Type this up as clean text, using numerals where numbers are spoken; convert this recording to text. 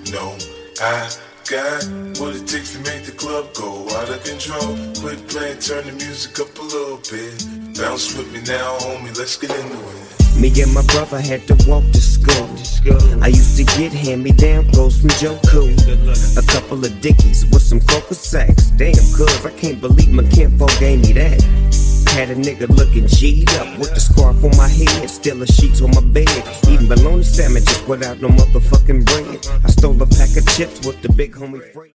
know I got what it takes to make the club go out of control. Quit playing, turn the music up a little bit. Bounce with me now, homie, let's get into it. Me and my brother had to walk to school. I used to get hand-me-down clothes from Joe Cool. A couple of Dickies with some Croaker sacks. Damn, cuz I can't believe my kinfolk gave me that. Had a nigga looking G'd up with the scarf on my head, still a sheets on my bed, eating bologna sandwiches without no motherfucking bread. I stole a pack of chips with the big homie Fred.